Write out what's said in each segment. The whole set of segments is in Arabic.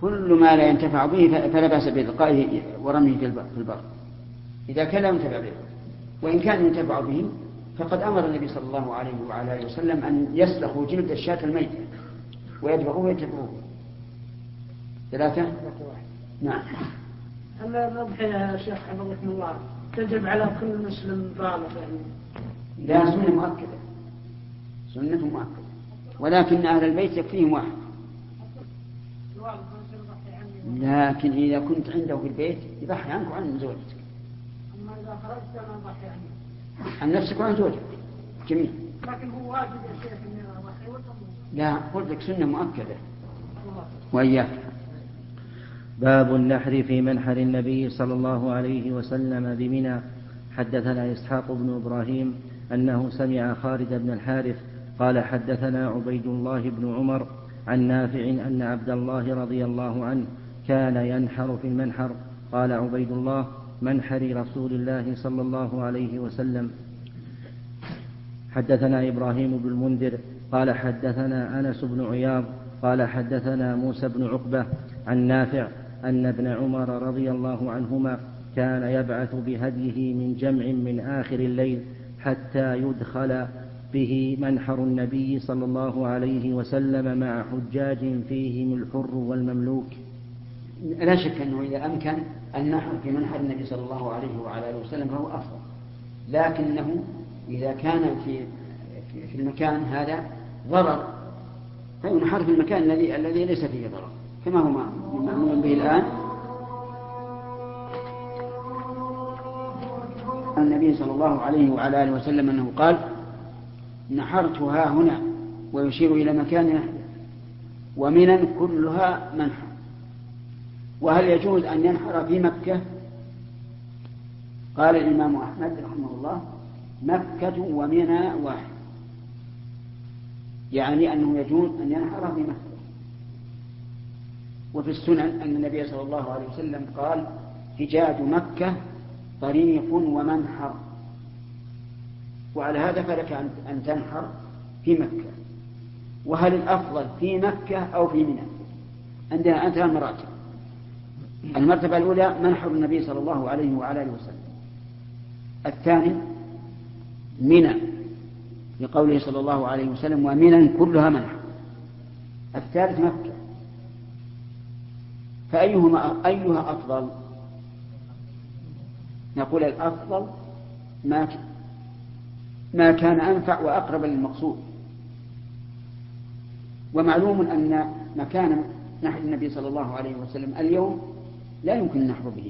كل ما لا ينتفع به فلا بأس بإلقائه ورميه في البر إذا كان لا ينتفع به. وإن كان ينتفع به فقد أمر النبي صلى الله عليه وعلى آله وسلم أن يسلخوا جلد الشاة الميتة ويدبغوه وينتفعوه. 3. نعم. أما الأضحية يا شيخ حفظكم الله تجب على كل مسلم بالغ يعني؟ لا، سنة مؤكدة، سنة مؤكدة، ولكن أهل البيت يكفيهم واحد. لكن إذا كنت عنده في البيت يضحي عنك وعن زوجتك. أما إذا خرجت أنا أضحي عنك. عن نفسك وعن زوجك جميل. لكن هو واجب يا شيخ إني أضحي ولا؟ لا، قلت لك سنة مؤكدة. وإياك. باب النحر في منحر النبي صلى الله عليه وسلم بمنى. حدثنا إسحاق بن إبراهيم أنه سمع خالد بن الحارث قال حدثنا عبيد الله بن عمر عن نافع أن عبد الله رضي الله عنه كان ينحر في المنحر. قال عبيد الله: منحر رسول الله صلى الله عليه وسلم. حدثنا إبراهيم بن المنذر قال حدثنا أنس بن عياض قال حدثنا موسى بن عقبة عن نافع أن ابن عمر رضي الله عنهما كان يبعث بهديه من جمع من آخر الليل حتى يدخل به منحر النبي صلى الله عليه وسلم مع حجاج فيهم الحر والمملوك. لا شك أنه إذا أمكن النحر في منحر النبي صلى الله عليه وعلى آله وسلم فهو أفضل، لكنه إذا كان في المكان هذا ضرر فينحر في المكان الذي ليس فيه ضرر، كما هو مأمور به الآن. النبي صلى الله عليه وعلى آله وسلم أنه قال: نحرتها هنا، ويشير إلى مكان نحر، ومنى كلها منحر. وهل يجوز أن ينحر في مكة؟ قال الإمام أحمد رحمه الله: مكة ومنى واحد، يعني أنه يجوز أن ينحر في مكة. وفي السنن أن النبي صلى الله عليه وسلم قال: حجاج مكة طريق ومنحر. وعلى هذا فلك أن تنحر في مكة. وهل الأفضل في مكة أو في منى؟ عندنا 3 مراتب. المرتبة الأولى منحر النبي صلى الله عليه وعلى آله وسلم. الثاني منى لقوله صلى الله عليه وسلم: ومنى كلها منحر. الثالث مكة. أيها أفضل؟ نقول الأفضل ما كان أنفع وأقرب للمقصود. ومعلوم أن مكان نحر النبي صلى الله عليه وسلم اليوم لا يمكن النحر به،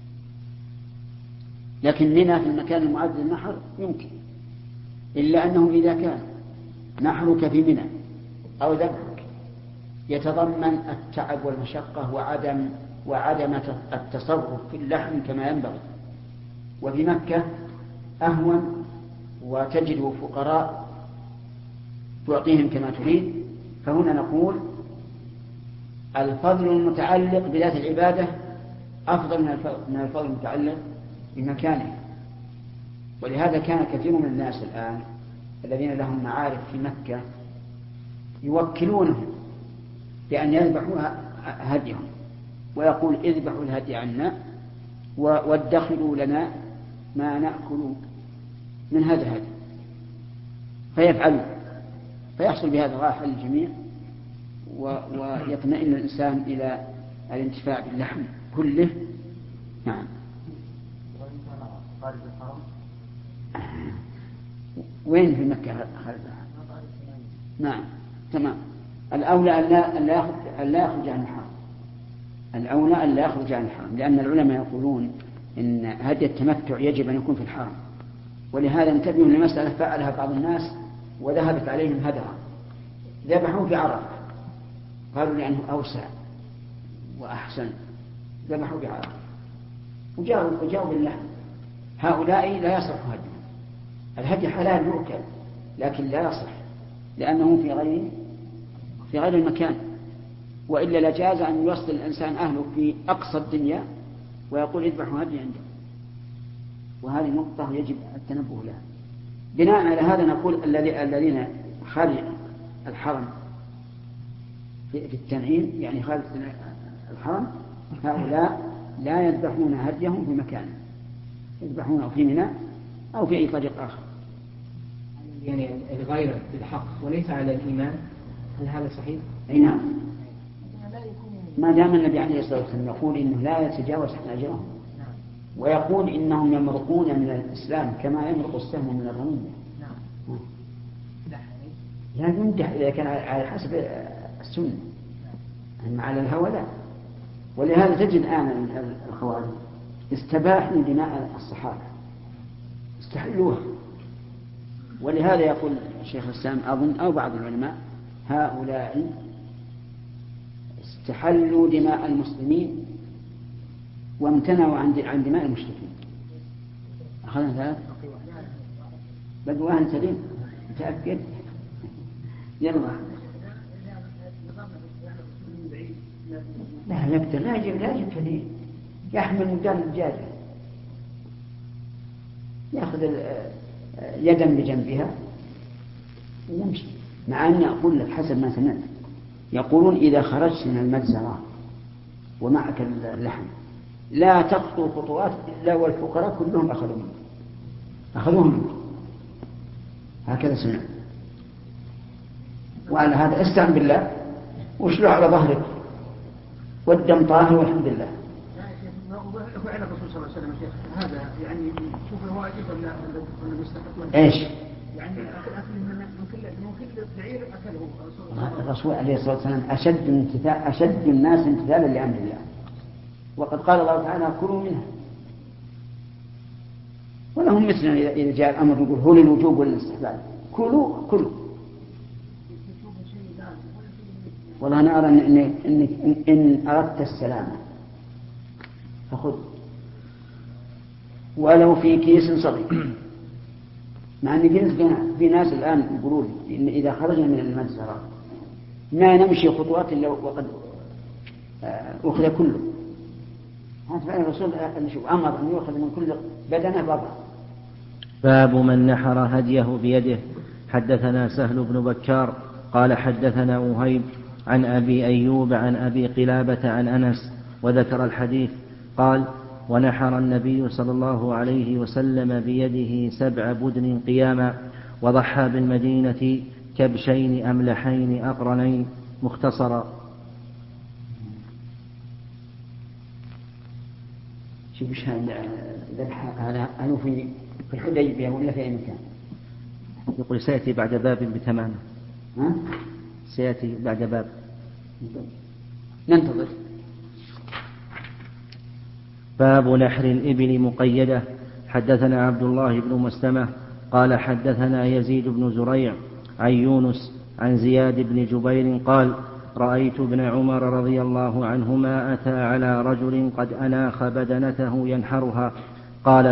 لكن منى في المكان المعد للنحر يمكن، إلا أنه إذا كان نحرك في منى أو ذبحك يتضمن التعب والمشقة وعدم التصرف في اللحم كما ينبغي، وفي مكة أهون وتجد فقراء تعطيهم كما تريد. فهنا نقول الفضل المتعلق بذات العبادة أفضل من الفضل المتعلق بمكانه. ولهذا كان كثير من الناس الآن الذين لهم معارف في مكة يوكلونهم بأن يذبحوا هديهم، ويقول: اذبحوا الهدي عنا وادخروا لنا ما نأكل من هذا الهدي، فيفعلوا، فيحصل بهذا راحة للجميع، ويطمئن الإنسان إلى الانتفاع باللحم كله. نعم. وين في مكة خارج الحرم؟ نعم تمام. الأولى أن لا يخرج عن الحرم، الأولى أن لا يخرج عن الحرم، لأن العلماء يقولون إن هدي التمتع يجب أن يكون في الحرم. ولهذا انتبهوا لمسألة فعلها بعض الناس وذهبت عليهم هدرا، ذبحوا في عرفة، قالوا لأنه أوسع وأحسن، ذبحوا بعرفة وجاءوا باللحم. هؤلاء لا يصح هدي، الهدي حلال يؤكل لكن لا يصح لأنه في غير المكان، وإلا لجاز أن يوصل الإنسان أهله في أقصى الدنيا ويقول اذبحوا هدي عنده. وهذه نقطة يجب التنبه لها. بناء على هذا نقول الذين خارج الحرم في التنعيم، يعني خارج الحرم هؤلاء لا يذبحون هديهم في مكان، يذبحونه في منى أو في أي طريق آخر. يعني الغيرة بالحق وليس على الإيمان، هل هذا صحيح؟ أي نعم، ما دام النبي عليه الصلاة والسلام يقول إنه لا يتجاوز حناجرهم، ويقول إنهم يمرقون من الإسلام كما يمرق السهم من الرمية. يعني يمدح إذا كان على حسب السنة، أما على الهوى لا. ولهذا تجد الآن الخوارج استباحوا دماء الصحابة، استحلوها. ولهذا يقول الشيخ الإسلام أظن أو بعض العلماء هؤلاء استحلوا دماء المسلمين وامتنعوا عن دماء المشركين. أخذنا ثلاث بدو أهل سليم متأكد. يلا لا يقدر، لا يجب كثير، يحمل مجال الدجاجة، يأخذ يدا بجنبها ويمشي. مع أن أقول لك حسب ما سمعت يقولون إذا خرجت من المجزرة ومعك اللحم لا تخطو خطوات إلا والفقراء كلهم أخذوهم منك. هكذا سمعت. وعلى هذا استعن بالله واشلع على ظهرك والدم طاهر والحمد لله. فعل الرسول صلى الله عليه وسلم هذا يعني شوف واجب ولا مستحق؟ ايش؟ يعني اكل من كل بعير اكله الرسول عليه الصلاه والسلام اشد الناس امتثالا لامر الله، وقد قال الله تعالى كلوا منها. ولهم مثلنا اذا جاء الامر يقول هو للوجوب والاستحباب، كلوا. والله انا ارى ان اردت السلامه فخذ ولو في كيس صغير. مع ان في ناس الان يقولون إن اذا خرجنا من المجزرة ما نمشي خطوات الا وقد اخذ كله. هذا فعل الرسول امر ان يؤخذ من كل بدنه بضع. باب من نحر هديه بيده. حدثنا سهل بن بكار قال حدثنا وهيب عن أبي أيوب عن أبي قلابة عن أنس وذكر الحديث. قال ونحر النبي صلى الله عليه وسلم بيده 7 بدن قياما، وضحى بالمدينة كبشين أملحين أقرنين مختصرا. شوف ايش هذا هل في الحديبية ولا في أي مكان؟ يقول سيأتي بعد باب بتمامه. سيأتي بعد باب. ننتظر. باب نحر الإبل مقيدة. حدثنا عبد الله بن مسلمة قال حدثنا يزيد بن زريع عن يونس عن زياد بن جبير قال رأيت ابن عمر رضي الله عنهما أتى على رجل قد أناخ بدنته ينحرها قال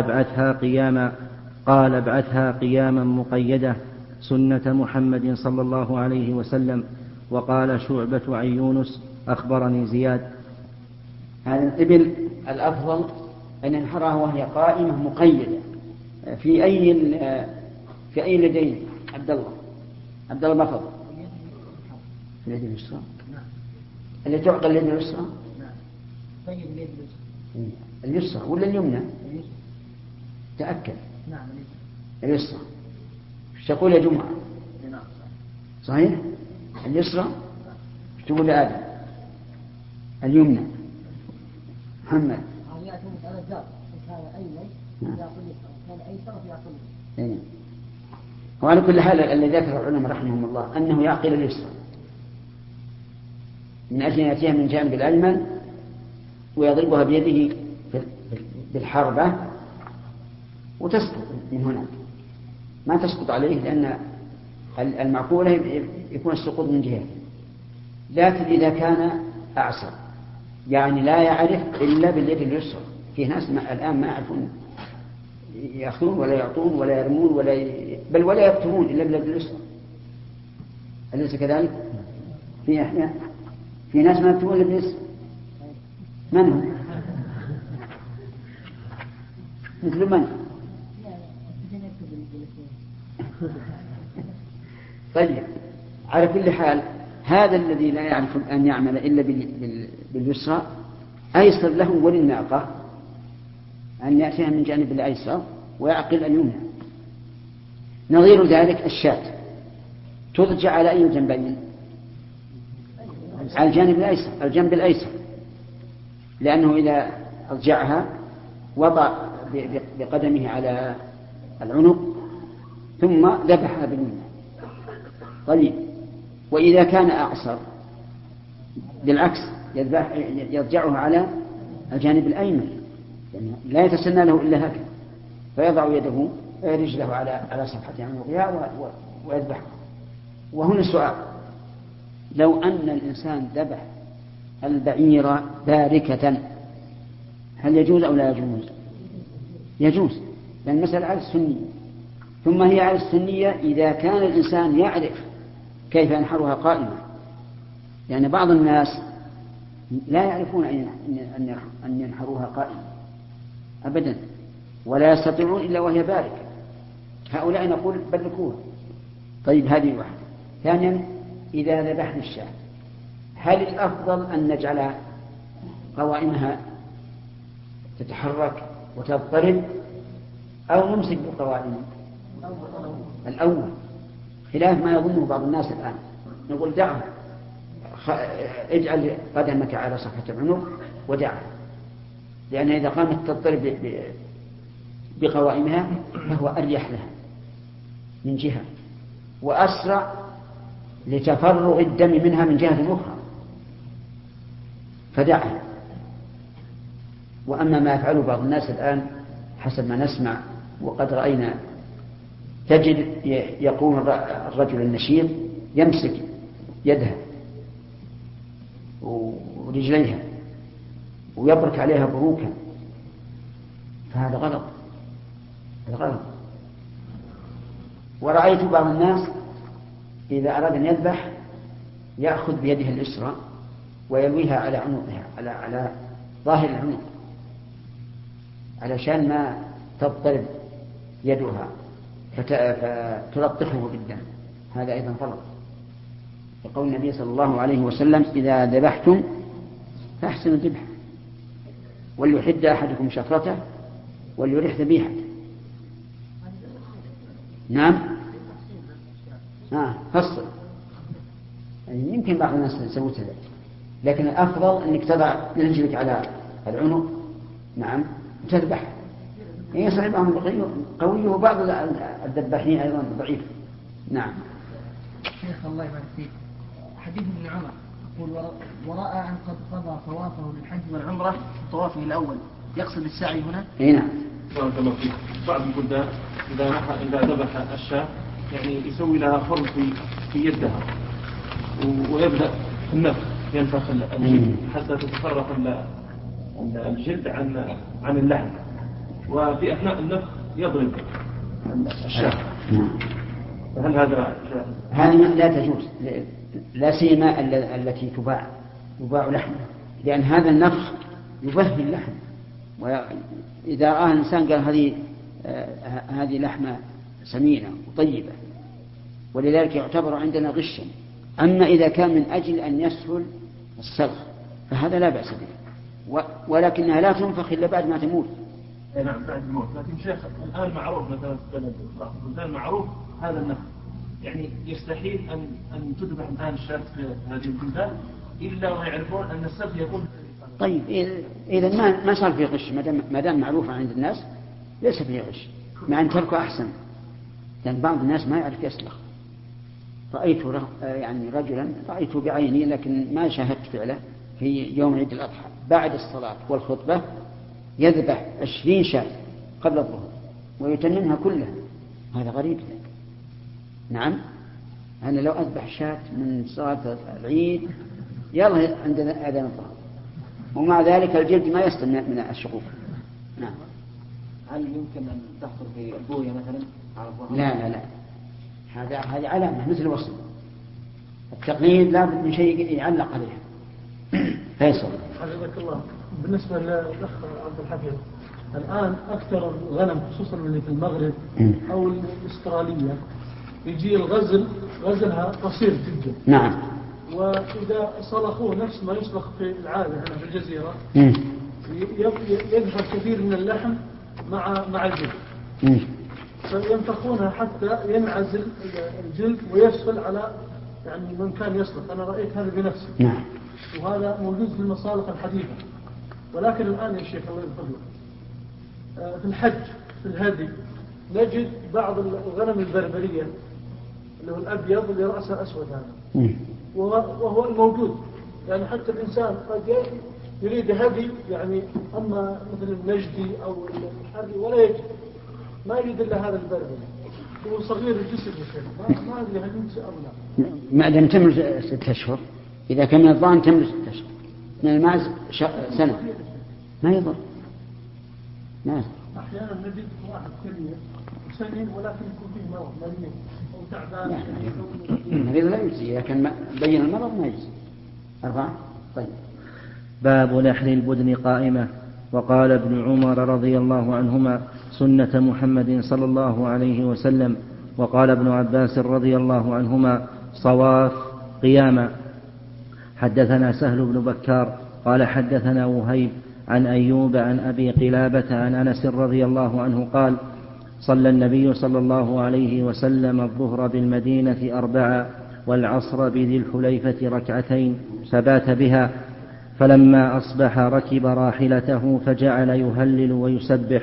ابعثها قياما مقيدة سنة محمد صلى الله عليه وسلم. وقال شعبة عن يونس أخبرني زياد. هذا الإبل الأفضل أن ينحرها وهي قائمة مقيدة. في أي لدين عبد الله ما فضل في اليد اليسرى اللي تعقل اليد اليسرى اليسرى ولا اليمنى؟ تأكد. نعم اليسرى. ايش تقول يا جمعة؟ صحيح. اليسرى ايش تقول يا آدم؟ اليمنى. محمد وعلى كل حال الذي ذكر العلماء رحمهم الله أنه يعقل اليسرى من أجل أن يأتيها من جانب الأيمن ويضربها بيده بالحربة وتسقط من هنا، ما تسقط عليه لأن المعقولة يكون السقوط من جهة. لكن إذا كان أعسر يعني لا يعرف إلا باليد اليسرى، في ناس الآن ما يعرفون يأخذون ولا يعطون ولا يرمون بل ولا يقتلون إلا باليد اليسرى. أليس كذلك؟ في ناس ما يكتبون إلا باليسرى. من هم؟ مثل من؟ طيب على كل حال هذا الذي لا يعرف أن يعمل إلا باليسرى أيسر له وللناقة أن يأتيها من جانب الأيسر ويعقل اليمنى. نظير ذلك الشاة تضجع على أي جنبين؟ على الجانب الأيسر، الجنب الأيسر، لأنه إذا أضجعها وضع بقدمه على العنق ثم ذبحها باليمنى. طيب، وإذا كان أعصر بالعكس يضجعها على الجانب الأيمن، يعني لا يتسنى له إلا هكذا، فيضع يده رجله على صفحة عنقها ويذبحها. وهنا السؤال: لو أن الإنسان ذبح البعير باركة هل يجوز أو لا يجوز؟ يجوز، لأن المسألة على السنية. ثم هي على السنية إذا كان الإنسان يعرف كيف ينحرها قائمة، يعني بعض الناس لا يعرفون أن ينحروها قائمة أبدا، ولا يستطيعون إلا وهي باركة، هؤلاء نقول بلكوها. طيب، هذه واحدة. ثانيا، إذا ذبحنا الشاة هل الأفضل أن نجعل قوائمها تتحرك وتضطرب أو نمسك بالقوائم؟ الأول، خلاف ما يظنه بعض الناس الآن. نقول دعها، اجعل قدمك على صفحة العنق ودعها، لأن إذا قامت تضطرب بقوائمها فهو أريح لها من جهة وأسرع لتفرغ الدم منها من جهة أخرى، فدعها. وأما ما يفعله بعض الناس الآن حسب ما نسمع وقد رأينا، تجد يقوم الرجل النشيط يمسك يدها ورجليها ويبرك عليها بروكا، فهذا غلط، هذا غلط. ورأيت بعض الناس إذا أراد أن يذبح يأخذ بيده اليسرى ويلويها على عنقها، على ظاهر العنق، علشان ما تضطرب يدها فتلطخه بالدم، هذا أيضا غلط. يقول النبي صلى الله عليه وسلم: إذا ذبحتم فاحسنوا الذبح، وليحد أحدكم شفرته وليرح ذبيحته. نعم، فصل، يعني يمكن بعض الناس يسوي ذلك، لكن الأفضل أنك تضع رجلك على العنق، نعم، وتذبح. يصعب بعضهم قوي وبعض الذباحين أيضا ضعيف. نعم. شيخ الله يبارك فيك، حديث ابن عمر يقول: ورأى أن قد قضى طوافه للحج والعمرة في طوافه الأول، يقصد السعي هنا؟ نعم. بارك الله فيك. بعض البلدان إذا ذبح الشاة يعني يسوي لها خرم في يدها ويبدأ النفخ، ينفخ الجلد حتى تتفرق الجلد عن اللحم، وفي أثناء النفخ يضرب الشاة. هل هذا هذه لا تجوز، لا سيما التي يباع لحمه، لأن هذا النفخ يبهي اللحم، وإذا رأى الإنسان قال هذه لحمة سمينة وطيبة، ولذلك يعتبر عندنا غشا. أما إذا كان من أجل أن يسهل السلخ فهذا لا بأس به، ولكنها لا تنفخ إلا بعد ما تموت. نعم، بعد الموت. لكن شيخ الآن معروف مثلا في البلد معروف هذا النفخ، يعني يستحيل أن تذبح الآن الشاة في هذه البلدان إلا ويعرفون أن السبت يكون. طيب، إذا ما صار فيه غش، ما دام معروفة عند الناس ليس فيه غش، مع أن تركه أحسن، لأن بعض الناس ما يعرف يسلخ. رأيت يعني رجلا رأيته بعيني لكن ما شاهدت فعله في يوم عيد الأضحى بعد الصلاة والخطبة يذبح 20 شاة قبل الظهر ويتممها كلها، هذا غريب. نعم، أنا لو أذبح شاة من صلاة العيد يلا عندنا آذان الظهر، ومع ذلك الجلد ما يسلم من الشقوق. نعم. هل يمكن أن تحصل في البوية مثلا؟ لا، هذه علامة مثل الوصل، التقليد لابد من شيء يعلق عليها. فيصل. حفظك الله. بالنسبة للأخ عبد الحفيظ، الآن أكثر الغنم خصوصا اللي في المغرب أو الأسترالية يجي غزلها قصير جدا. نعم. وإذا صلخوه نفس ما يصلخ في العادة هنا في الجزيرة يذهب كثير من اللحم مع الجلد، فينفخونها حتى ينعزل الجلد ويسفل على يعني من كان يصلخ. أنا رأيت هذا بنفسي، وهذا موجود في المصالح الحديثة. ولكن الآن يا شيخ الله يفضلك، في الحج في الهدي نجد بعض الغنم البربرية اللي هو الأبيض اللي رأسه أسود هذا، وهو الموجود. يعني حتى الإنسان قد يريد هدي، يعني أما مثل النجدي أو الحري ولا يجد، ما يريد إلا هذا البربري، هو صغير الجسم وكذا، ما أدري هل ينسى أو لا. ما دام تمر 6 أشهر، إذا كان من الضان تمر 6 أشهر، من الماعز سنة، ما يضر. نعم. أحيانا نجد واحد كبير سنين ولكن يكون فيه مرض مريض أو تعبان. المريض لا يجزي، إذا كان بين المرض ما يجزي. 4. طيب. باب نحر البدن قائمة. وقال ابن عمر رضي الله عنهما: سنة محمد صلى الله عليه وسلم. وقال ابن عباس رضي الله عنهما: صواف قياما. حدثنا سهل بن بكار قال حدثنا وهيب عن أيوب عن أبي قلابة عن أنس رضي الله عنه قال: صلى النبي صلى الله عليه وسلم الظهر بالمدينة 4 والعصر بذي الحليفة 2 فبات بها، فلما أصبح ركب راحلته فجعل يهلل ويسبح،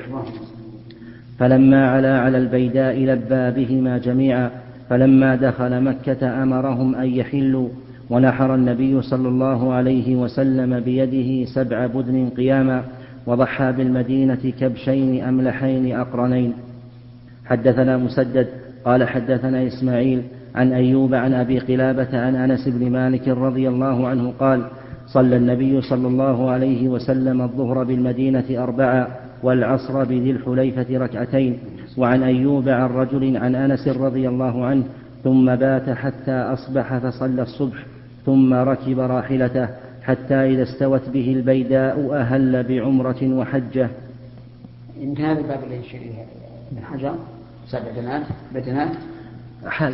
فلما علا على البيداء لبى بهما جميعا، فلما دخل مكة أمرهم أن يحلوا، ونحر النبي صلى الله عليه وسلم بيده 7 بدن قياما، وضحى بالمدينة كبشين أملحين أقرنين. حدثنا مسدد قال حدثنا إسماعيل عن أيوب عن أبي قلابة عن أنس بن مالك رضي الله عنه قال: صلى النبي صلى الله عليه وسلم الظهر بالمدينة 4 والعصر بذي الحليفة 2. وعن أيوب عن رجل عن أنس رضي الله عنه: ثم بات حتى أصبح فصلى الصبح، ثم ركب راحلته حتى إذا استوت به البيداء أهل بعمرة وحجة. يمكن هذا الباب اللي يشير إليه ابن حجر 7 بدنات. أحال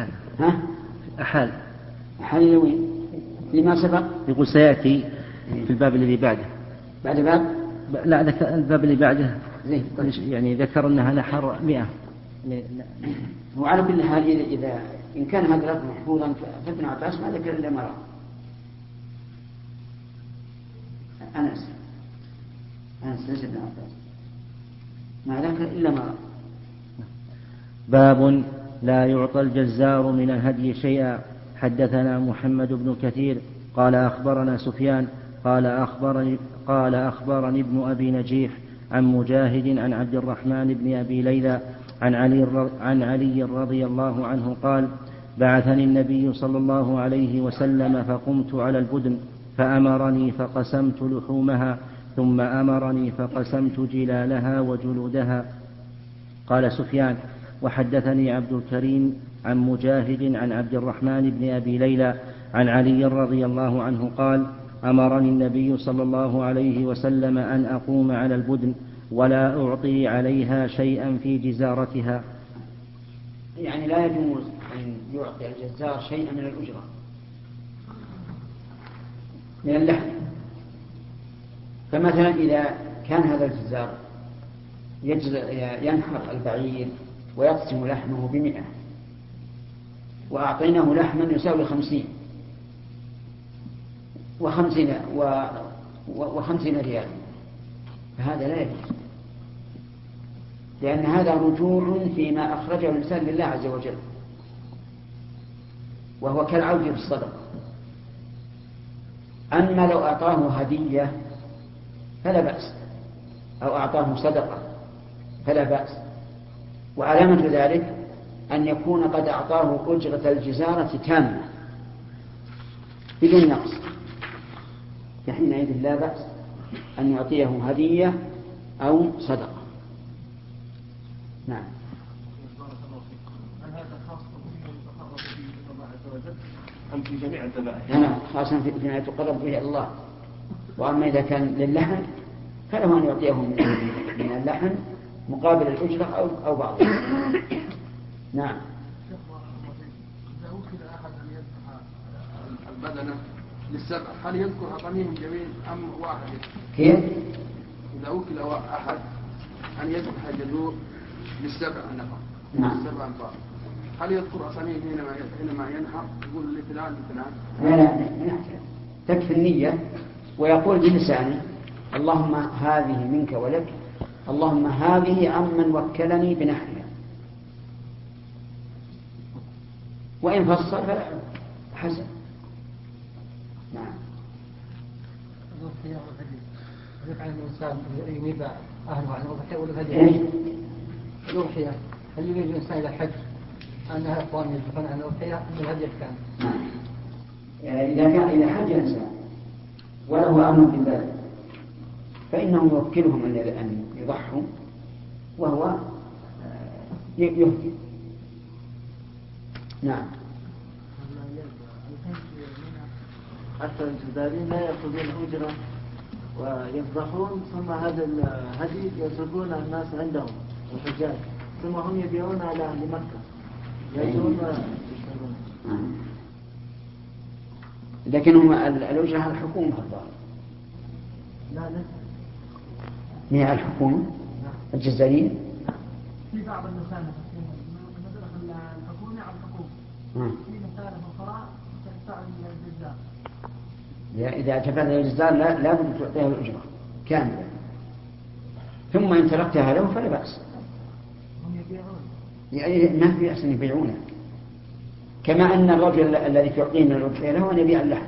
وين لما سبق يقول سيأتي في الباب الذي بعده. بعد باب؟ لا، الباب اللي بعده زين. يعني ذكر أنها نحر 100. وعلى كل حال إذا إن كان هذا الأمر محفوظا فابن عباس ما ذكر إلا مرة. أنس ليس ابن عباس، ما ذكر إلا مرة. باب لا يعطى الجزار من الهدي شيئا. حدثنا محمد بن كثير قال أخبرنا سفيان قال أخبرني ابن أبي نجيح عن مجاهد عن عبد الرحمن بن أبي ليلى عن علي رضي الله عنه قال: بعثني النبي صلى الله عليه وسلم فقمت على البدن فأمرني فقسمت لحومها، ثم أمرني فقسمت جلالها وجلودها. قال سفيان: وحدثني عبد الكريم عن مجاهد عن عبد الرحمن بن أبي ليلى عن علي رضي الله عنه قال: أمرني النبي صلى الله عليه وسلم أن أقوم على البدن ولا أعطي عليها شيئا في جزارتها. يعني لا يجوز أن يعطي الجزار شيئا من الأجرة من اللحم. فمثلا إذا كان هذا الجزار ينحر البعير ويقسم لحمه ب100 وأعطيناه لحما يساوي 50 و50 ريال، فهذا لا يجوز، لأن هذا رجوع فيما أخرجه الإنسان لله عز وجل، وهو كالعود بالصدقة. أما لو أعطاه هدية فلا بأس، أو أعطاه صدقة فلا بأس. وعلامة ذلك أن يكون قد أعطاه أجرة الجزارة تامة بدون نقص، فحينئذ لا بأس أن يعطيه هدية أو صدقة. نعم. هل هذا خاص بما يتقرب به إلى الله عز وجل أم في جميع الذبائح؟ نعم، خاصة فيما يتقرب به الله. وأما إذا كان للحم فله أن يعطيه من اللحم مقابل الأجرة أو بعضها. نعم. إذا وكل أحد أن يذبح بدنه للسبع، هل يذكر أطنهم جميع أم واحد؟ كيف؟ إذا وكل أحد أن يذبح جذور للسبع النفر، نعم. للسبع أنفار، هل يذكر أطنهم حينما ينحر يقول لفلان لفلان؟ لا تكفي النية ويقول بلسانه اللهم هذه منك ولك، اللهم هذه عمن وكلني بنحرها، وإن فصل فلا حسن. نعم. يفعل الإنسان ينيب أهله عن الأضحية ولا هدي؟ الأضحية هل يريد الإنسان إلى الحج أنها إخوان يذبحون عن الأضحية أم الهدي كان؟ إذا حج الإنسان وله أمر بذلك فإنه يوكلهم أن يضحوا وهو يهدي. نعم. حتى الجزائريين لا يأخذون أجرة ويذبحون، ثم هذا الهدي يتركون الناس عندهم الحجاج، ثم هم يبيعون على أهل مكة يأتون ويشترون. لكنهم الأجرة على الحكومة الظاهر. لا هي الحكومة الجزائريين في بعض المسالك الحكومة على الحكومة، في مسالك أخرى تدفع للجزار. إذا اعتبرت الجزار لا بد تعطيها الأجرة كاملة، ثم إن تركتها له فلا بأس. هم يبيعون يعني ما في أحسن يبيعونه، كما أن الرجل الذي تعطينا الأضحية له أن يبيع اللحم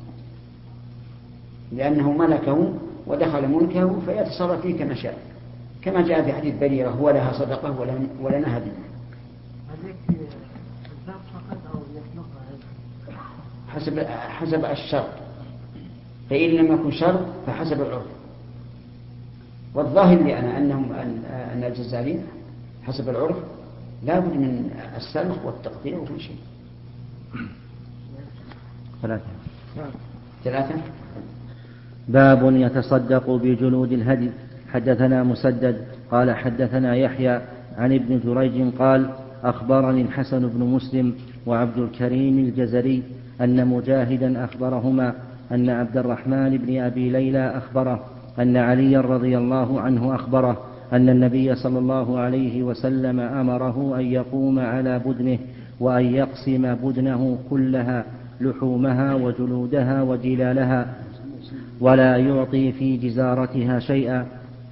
لأنه ملكه ودخل ملكه فيتصرف فيه كما شاء، كما جاء في حديث بريرة هو لها صدقة ولنا هدية. حسب الشرط، فإن لم يكن شرط فحسب العرف. والظاهر لي أنا أن الجزائريين حسب العرف لا بد من السلخ والتقطيع وكل شيء. 3 باب يتصدق بجلود الهدي. حدثنا مسدد قال حدثنا يحيى عن ابن جريج قال أخبرني الحسن بن مسلم وعبد الكريم الجزري أن مجاهدا أخبرهما أن عبد الرحمن بن أبي ليلى أخبره أن علي رضي الله عنه أخبره أن النبي صلى الله عليه وسلم أمره أن يقوم على بدنه وأن يقسم بدنه كلها لحومها وجلودها وجلالها ولا يعطي في جزارتها شيئا.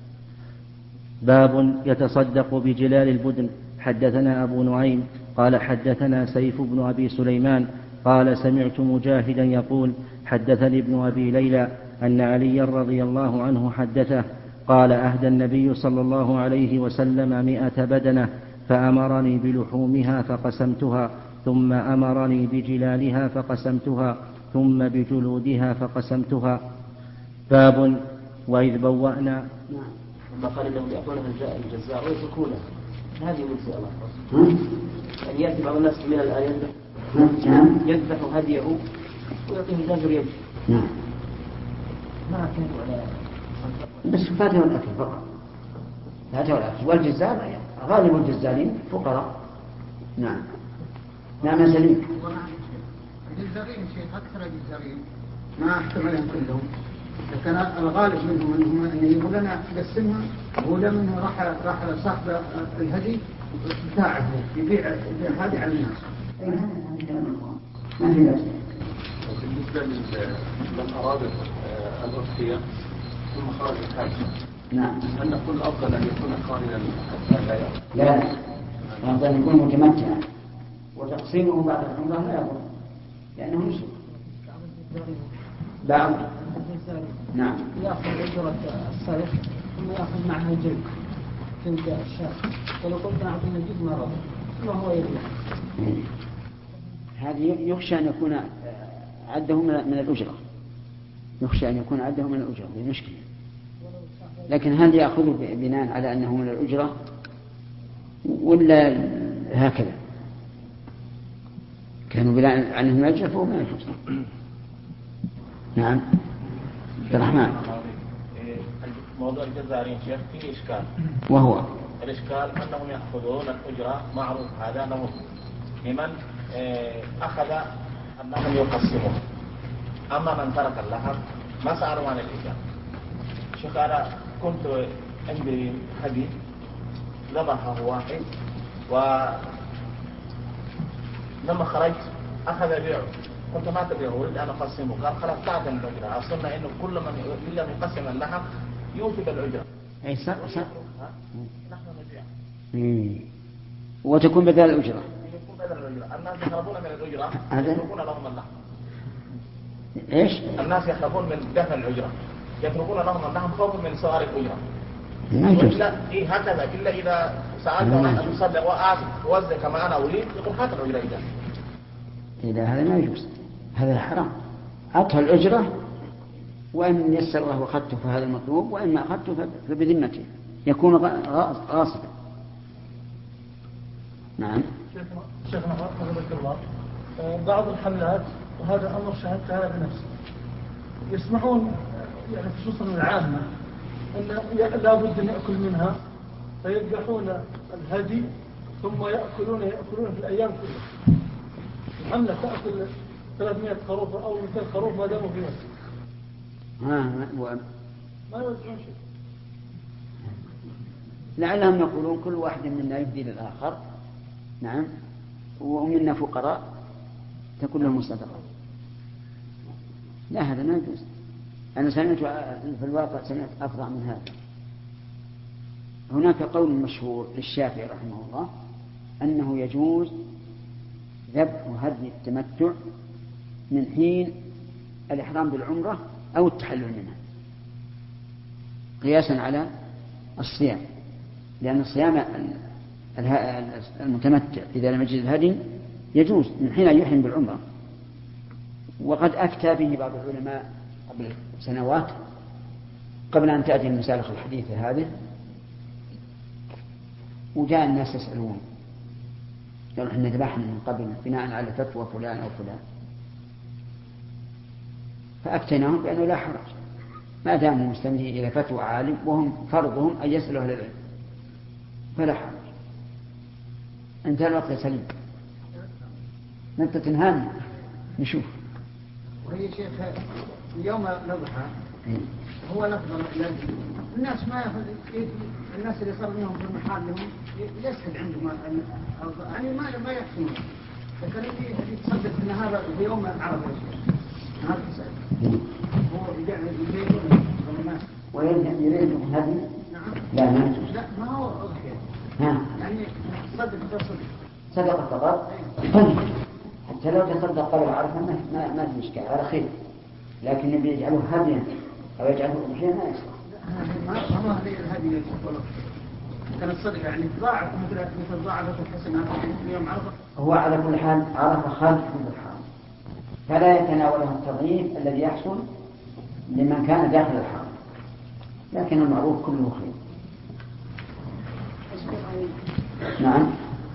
باب يتصدق بجلال البدن. حدثنا أبو نعيم قال حدثنا سيف بن أبي سليمان قال سمعت مجاهدا يقول حدثني ابن أبي ليلى أن علي رضي الله عنه حدثه قال أهدى النبي صلى الله عليه وسلم 100 بدنة فأمرني بلحومها فقسمتها ثم أمرني بجلالها فقسمتها ثم بجلودها فقسمتها. باب وإذ بوأنا. ثم قال لهم يأخذونها الجزاء ويتركونها، هذه مجزئة الله. يعني يأتي بعض الناس من الآيات يذبح هديه ويعطيه الجزر يده. نعم. ما كانوا على بس فاتهم الأكل فقط، فاتهم الأكل. والجزار غالب الجزارين فقراء. نعم. نعم سليم. الجزارين شيء أكثر الجزارين ما احتملهم كلهم، لكن الغالب منهم أن يقول لنا قسمها ولا منه راح صاحب الهدي بتاعه يبيع هذه على الناس. ما في أسئلة. بالنسبة لمن أراد الأضحية ثم خرج الحج، نعم. هل نقول الأفضل أن يكون قارنا حتى لا يأخذ؟ لا، الأفضل أن يكون متمتعا، وتقسيمه بعد العمرة لا يضر لأنه يشرك. بعض نعم يأخذ أجرة السلف ثم يأخذ معها جلد الشاة، ولو قلت أعطينا جلد ما رضي ثم هو يريد. هذه يخشى أن يكون عده من الأجرة، يخشى أن يكون عده من الأجرة بمشكلة. لكن هل يأخذ بناء على أنه من الأجرة ولا هكذا؟ كانوا بناء عنه من الأجرة فهو من الأجرة. نعم. عبد الرحمن. موضوع الجزارين شيخ فيه إشكال، وهو الإشكال أنهم يأخذون الأجرة معروف هذا نمط لمن أخذ أنهم يقسمون، أما من ترك اللحم ما سألوا عن الإجابة. شيخ أنا كنت عندي هدي ذبحه واحد ولما خرجت أخذ بيعه، كنت ما تبيعه أريد أن أقسمه، قال خلاص تعطي الأجرة. أصلنا إنه كل من يريد أن يقسم اللحم يوفي بالأجرة. أي صح. وتكون بدل الأجرة. الناس يخافون من الأجرة يتركون لهم اللحم. إيش؟ الناس يخافون من دفع الأجرة يتركون لهم اللحم خوفا من سؤال الأجرة. ما يجوز. إيه هكذا إلا إذا سألت أن تصدق وأوزع كما أنا أريد يقول هات الأجرة إذا. إذا هذا ما يجوز، هذا حرام. أعطها الأجرة وإن يسر الله وأخذته فهذا المطلوب، وإن ما أخذته فبذمته يكون غاصبا. نعم. شيخنا حفظك الله، بعض الحملات وهذا أمر شاهدته أنا بنفسي يسمحون يعني خصوصا العامة أن لا بد أن يأكل منها فيذبحون الهدي ثم يأكلون في الأيام كلها. الحملة تأكل 300 خروف أو 200 خروف ما داموا فيها. ما يوزعون شيء. لعلهم يقولون كل واحد منا يهدي للآخر. نعم. ومنا فقراء تكون لهم صدقة. لا هذا ما يجوز. أنا سمعت في الواقع سمعت أفضع من هذا. هناك قول مشهور للشافعي رحمه الله أنه يجوز ذبح هدي التمتع من حين الإحرام بالعمرة أو التحلل منها قياسا على الصيام، لأن الصيام المتمتع إذا لم يجد الهدي يجوز من حين يحرم بالعمرة. وقد أفتى به بعض العلماء قبل سنوات قبل أن تأتي المسالخ الحديثة هذه، وجاء الناس يسألون قالوا احنا ذبحنا من قبل بناء على فتوى فلان أو فلان، فأفتيناهم بأنه لا حرج ما داموا مستندين إلى فتوى عالم وهم فرضهم أن يسألوا أهل العلم فلا حرج. انتهى الوقت يا سليم، انت تنهاني نشوف. وهي شيخ اليوم نضحى هو الأفضل الناس ما يأخذ الناس اللي صار منهم في المحال لهم يسهل عندهم يعني ما يحسنون، لكن اللي تصدق في النهار في يوم عرفة نهار تسأل هو يبيعون ولا ما ويريد هذه لا ما هو أضحية يعني تصدق صدقة فقط حتى لو تصدق قبل عرفة ما في إشكال على خير، لكن النبي يجعله هديا أو يجعله أضحية ما يصلح. ما هذه الهدية كان الصدقة يعني ضاعف مثل ضاعفة الحسنات في يوم عرفة. هو على كل حال عرفة خارج من الحرم فلا يتناوله التضعيف الذي يحصل لمن كان داخل الحرم، لكن المعروف كله خير. نعم.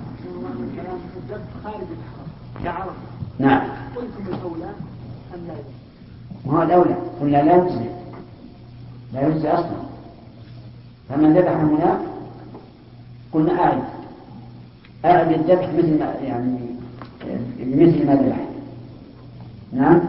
خارج الحرم كعرفة. نعم. قلتم الأولى أم لا؟ وهو الأولى قلنا لا يجزي أصلا، فمن ذبح هنا قلنا أعد الذبح مثل ما يعني مثل ما ذبح. نعم.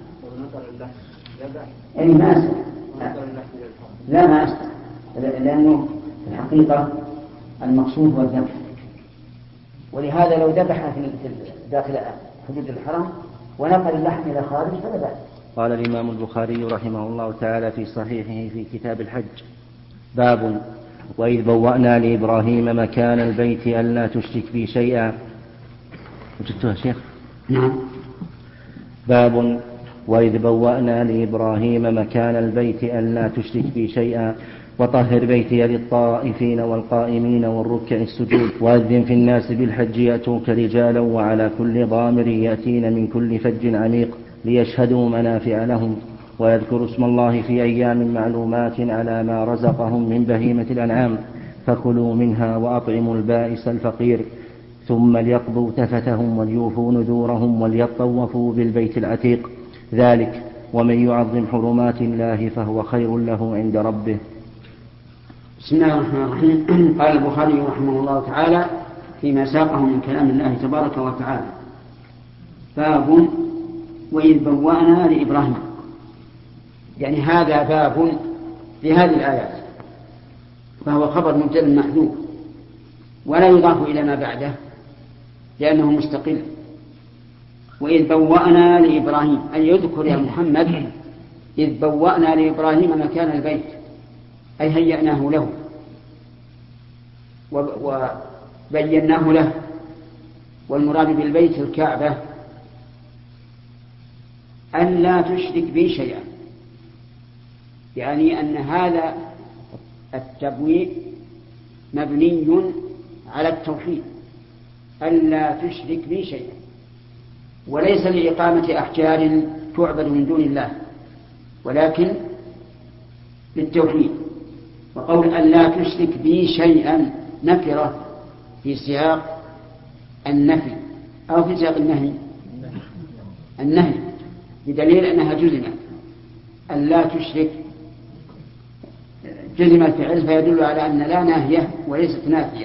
أي ما أستطيع لا ما أستطيع لأنه الحقيقة المقصود هو الذبح، ولهذا لو ذبح في داخل حدود الحرم ونقل اللحم إلى خارج فلا بأس. قال الإمام البخاري رحمه الله تعالى في صحيحه في كتاب الحج: باب وإذ بوأنا لإبراهيم مكان البيت ألا تشرك بي شيئا. وجدتها شيخ؟ نعم. باب وإذ بوأنا لإبراهيم مكان البيت ألا تشرك بي شيئا وطهر بيتي للطائفين والقائمين والركع السجود وأذن في الناس بالحج يأتوك رجالا وعلى كل ضامر يأتين من كل فج عميق ليشهدوا منافع لهم ويذكروا اسم الله في أيام معلومات على ما رزقهم من بهيمة الأنعام فكلوا منها وأطعموا البائس الفقير ثم ليقضوا تفتهم وليوفوا نذورهم وليطوفوا بالبيت العتيق ذلك ومن يعظم حرمات الله فهو خير له عند ربه. بسم الله الرحمن الرحيم. قال البخاري رحمه الله تعالى فيما ساقه من كلام الله تبارك وتعالى: باب وإذ بوأنا لإبراهيم، يعني هذا باب في هذه الآيات، فهو خبر مبتدأ محذوف ولا يضاف إلى ما بعده لأنه مستقل. وإذ بوأنا لإبراهيم، أي يذكر يا محمد إذ بوأنا لإبراهيم مكان البيت، أي هيأناه له وبيناه له. والمراد بالبيت الكعبة، أن لا تشرك بي شيئا، يعني أن هذا التبويء مبني على التوحيد، أن لا تشرك بي شيئا، وليس لإقامة أحجار تعبد من دون الله، ولكن للتوحيد. وقول أن لا تشرك بي شيئا نكرة في سياق النفي أو في سياق النهي بدليل أنها جزمت. أن لا تشرك جزم الفعل فيدل على أن لا ناهية وليست نافية.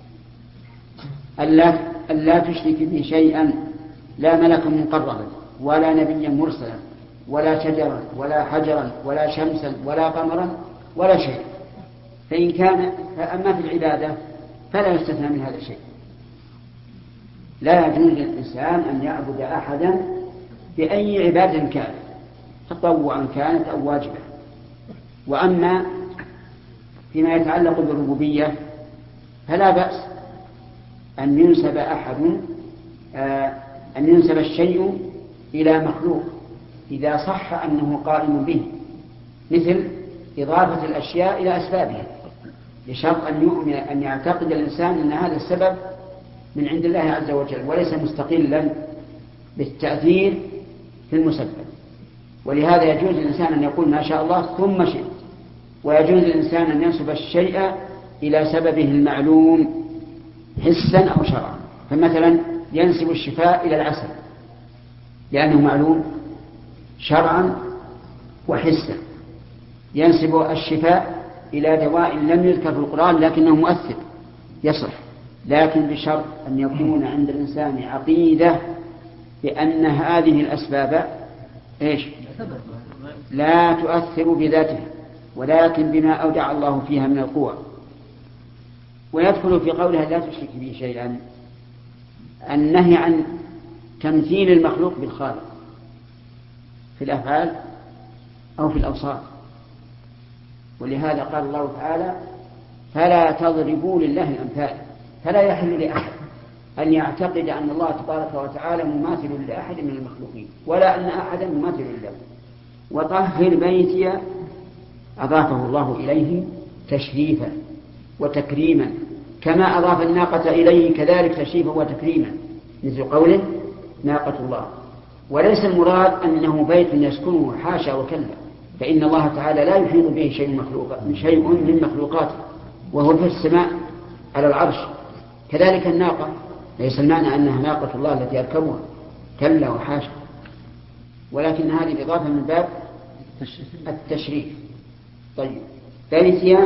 أن لا تشرك بي شيئا، لا ملكا مقربا ولا نبيا مرسلا ولا شجرا ولا حجرا ولا شمسا ولا قمرا ولا شيء. فإن كان فأما في العبادة فلا يستثنى من هذا الشيء. لا يجوز للإنسان أن يعبد أحدا بأي عبادة كانت، تطوعا كانت أو واجبة. وأما فيما يتعلق بالربوبية فلا بأس أن ينسب الشيء إلى مخلوق إذا صح أنه قائم به، مثل إضافة الأشياء إلى أسبابها، بشرط أن يعتقد الإنسان أن هذا السبب من عند الله عز وجل وليس مستقلا بالتأثير في المسبب. ولهذا يجوز للإنسان أن يقول ما شاء الله ثم شئت، ويجوز للإنسان أن ينسب الشيء إلى سببه المعلوم حسا أو شرعا. فمثلا ينسب الشفاء إلى العسل لأنه معلوم شرعا وحسا، ينسب الشفاء إلى دواء لم يذكر في القرآن لكنه مؤثر يصح، لكن بشرط أن يكون عند الإنسان عقيدة بأن هذه الأسباب لا تؤثر بذاتها ولكن بما أودع الله فيها من القوى. ويدخل في قولها لا تشرك به شيئا النهي عن تمثيل المخلوق بالخالق في الأفعال أو في الأوصاف. ولهذا قال الله تعالى فلا تضربوا لله الأمثال. فلا يحل لأحد أن يعتقد أن الله تبارك وتعالى مماثل لأحد من المخلوقين ولا أن أحدا مماثل له. وطهر بيتي أضافه الله إليه تشريفا وتكريما، كما أضاف الناقة إليه كذلك تشريفا وتكريما، مثل قوله ناقة الله. وليس المراد أنه بيت يسكنه حاشا وكلا، فإن الله تعالى لا يحيط به شيء من مخلوقاته وهو في السماء على العرش. كذلك الناقة ليس المعنى أنها ناقة الله التي يركبها، كلا وحاشا، ولكن هذه الإضافة من باب التشريف. طيب بيتي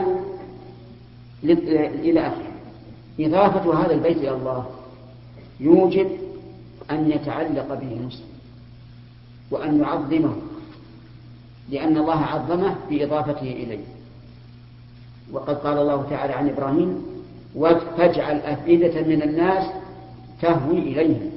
إلى آخره. إضافة هذا البيت إلى الله يوجب أن يتعلق به المسلم وأن يعظمه، لأن الله عظمه بإضافته إليه. وقد قال الله تعالى عن إبراهيم فاجعل أفئدة من الناس تهوي إليهم،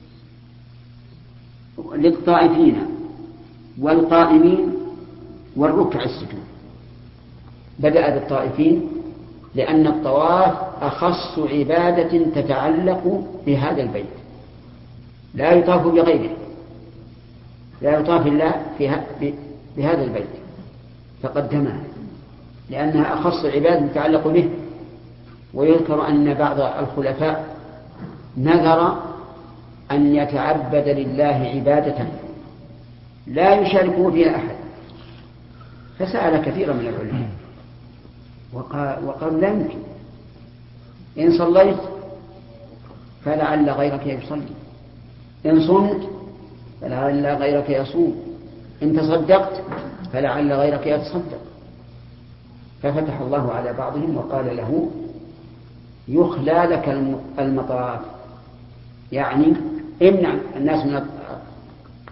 للطائفين والقائمين والركع السجود. بدأ بالطائفين لأن الطواف أخص عبادة تتعلق بهذا البيت، لا يطاف بغيره، لا يطاف إلا بهذا البيت فقدمها لأنها أخص عبادة تتعلق به. ويذكر أن بعض الخلفاء نذر أن يتعبد لله عبادة لا يشاركه فيها أحد، فسأل كثيرا من العلماء وقال لا يمكن، إن صليت فلعل غيرك يصلي، إن صمت فلعل غيرك يصوم، إن تصدقت فلعل غيرك يتصدق. ففتح الله على بعضهم وقال له يخلى لك المطاف، يعني امنع الناس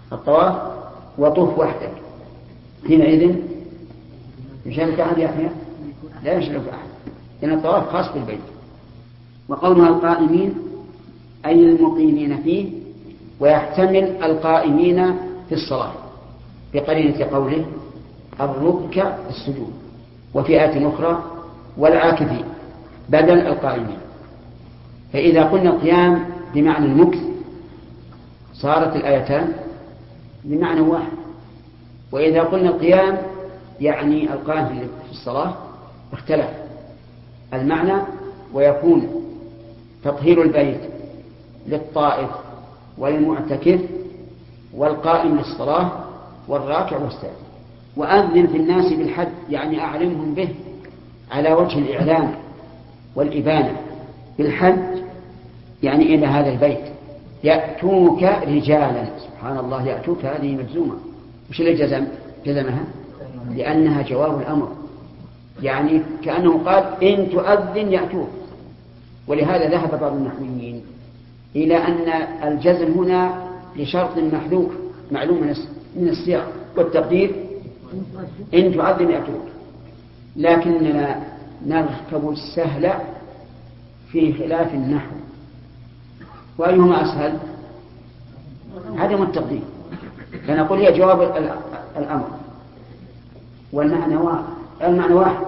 الطواف وطوف وحدك، حينئذ يشارك أحد يحيى؟ لا يشارك أحد، لأن الطواف خاص بالبيت. وقولها القائمين أي المقيمين فيه، ويحتمل القائمين في الصلاة بقرينة قوله الركع السجود، وفي آية أخرى والعاكفين بدل القائمين. فإذا قلنا القيام بمعنى المكث صارت الآيتان بمعنى واحد، وإذا قلنا القيام يعني القائم في الصلاة اختلف المعنى، ويكون تطهير البيت للطائف والمعتكف والقائم للصلاة والراكع والساجد. وأذن في الناس بالحج يعني أعلمهم به على وجه الإعلام والإبانة بالحج، يعني إلى هذا البيت يأتوك رجالا. سبحان الله، يأتوك هذه مجزومة، وش اللي جزمها؟ لأنها جواب الأمر، يعني كأنه قال إن تؤذن يأتوك. ولهذا ذهب بعض النحويين إلى أن الجزم هنا لشرط محذوف معلوم من السياق والتقدير إن تؤذن يأتوك، لكننا نركب السهل في خلاف النحو. وأيهما أسهل؟ عدم التقدير، فنقول هي جواب الأمر، والمعنى واحد.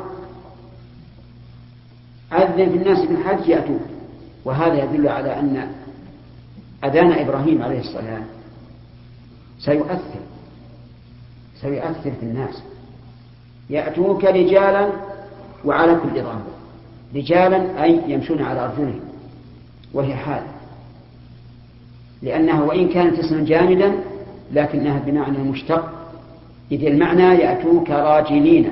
أذن في الناس بالحج يأتوك، وهذا يدل على أن أذان إبراهيم عليه السلام سيؤثر في الناس. يأتوك رجالا وعلى كل ضامر، رجالا أي يمشون على أرجلهم، وهي حال، لأنها وإن كانت اسما جامدا لكنها بمعنى مشتق، إذ المعنى يأتوك راجلين.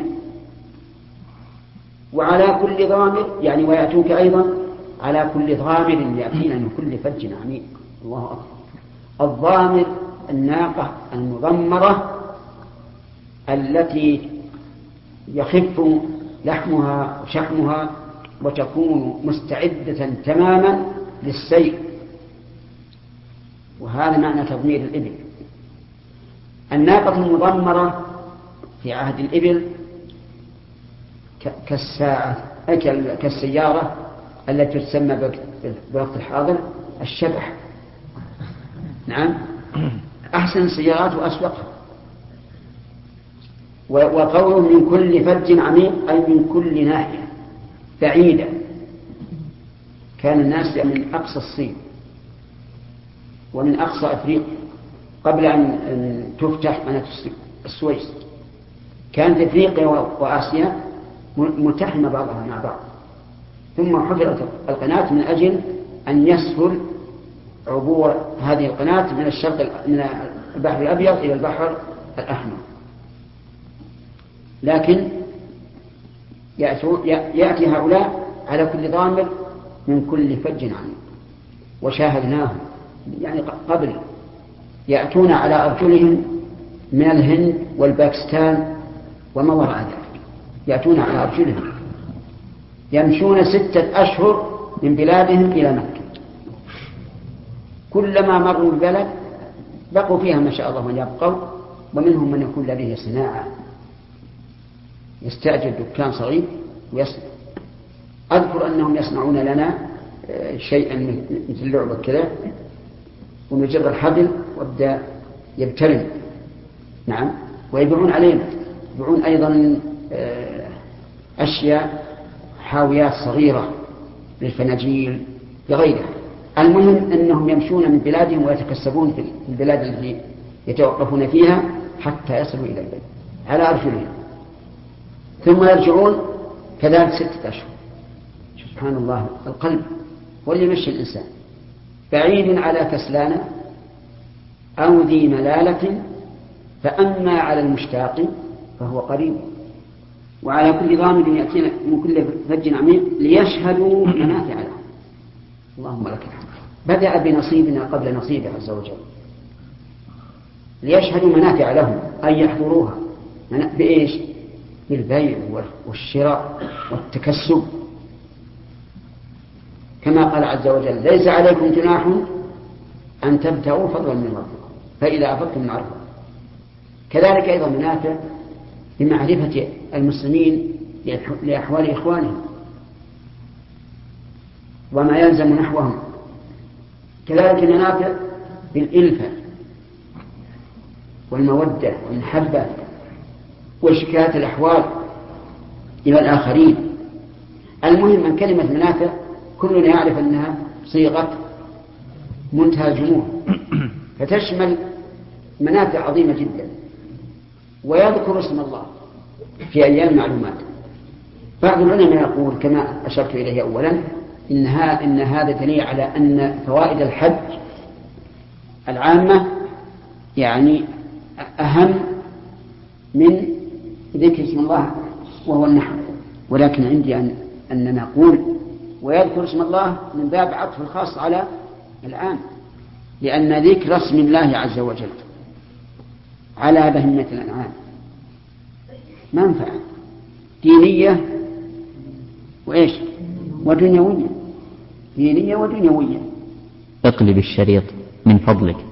وعلى كل ضامر يعني ويأتوك أيضا على كل ضامر يأتينا من كل فج عميق. الله أكبر. الضامر الناقة المضمرة التي يخف لحمها وشحمها وتكون مستعدة تماما للسير، وهذا معنى تضمير الإبل. الناقة المضمرة في عهد الإبل كالساعة كالسيارة التي تسمى بوقت الحاضر الشبح. نعم، أحسن السيارات وأسوقها. وقوله من كل فج عميق أي من كل ناحية بعيدة. كان الناس من أقصى الصين ومن أقصى أفريقيا قبل أن تفتح قناة السويس، كانت أفريقيا وآسيا ملتحمة بعضها مع بعض، ثم حفرت القناة من أجل أن يسهل عبور هذه القناة من من البحر الأبيض إلى البحر الأحمر. لكن يأتي هؤلاء على كل ضامر من كل فج عميق، وشاهدناهم يعني قبل يأتون على أرجلهم من الهند والباكستان وما وراء ذلك، يأتون على أرجلهم يمشون 6 أشهر من بلادهم إلى مكة، كلما مروا البلد بقوا فيها ما شاء الله من يبقوا، ومنهم من يكون لديه صناعة يستأجر دكان صغير ويصنع. أذكر أنهم يصنعون لنا شيئا مثل لعبة كذا، ونجر الحبل وابدأ يبترم. نعم، ويبيعون علينا، يبيعون أيضا أشياء حاويات صغيرة للفناجيل لغيرها. المهم أنهم يمشون من بلادهم ويتكسبون في البلاد التي يتوقفون فيها حتى يصلوا إلى البيت على أرجلهم، ثم يرجعون كذلك 6 أشهر. سبحان الله، القلب هو اللي يمشي الإنسان. بعيد على كسلانة أو ذي ملالة، فأما على المشتاق فهو قريب. وعلى كل ضامر يأتينا من كل فج عميق ليشهدوا منافع لهم. اللهم لك الحمد. بدأ بنصيبنا قبل نصيبه عز وجل، ليشهدوا منافع لهم أن يحضروها بإيش؟ بالبيع والشراء والتكسب، كما قال عز وجل ليس عليكم جناح أن تبتغوا فضلا من ربكم. فإذا أفضتم من عرفة. كذلك أيضا منافع لمعرفة المسلمين لأحوال إخوانهم وما يلزم نحوهم. كذلك منافع بالإلفة والمودة والمحبة وشكاية الأحوال إلى الآخرين. المهم أن كلمة منافع كلنا يعرف أنها صيغة منتهى الجموع، فتشمل منافع عظيمة جدا. ويذكر اسم الله في أيام معلومات. بعض العلماء يقول كما أشرت إليه أولا إن هذا دليل على أن فوائد الحج العامة يعني أهم من ذكر اسم الله وهو النحو. ولكن عندي أن نقول ويذكر اسم الله من باب عطف الخاص على العام، لأن ذكر اسم الله عز وجل على بهيمة الأنعام منفعة دينية وإيش ودنيوية، دينية ودنيوية. اقلب الشريط من فضلك.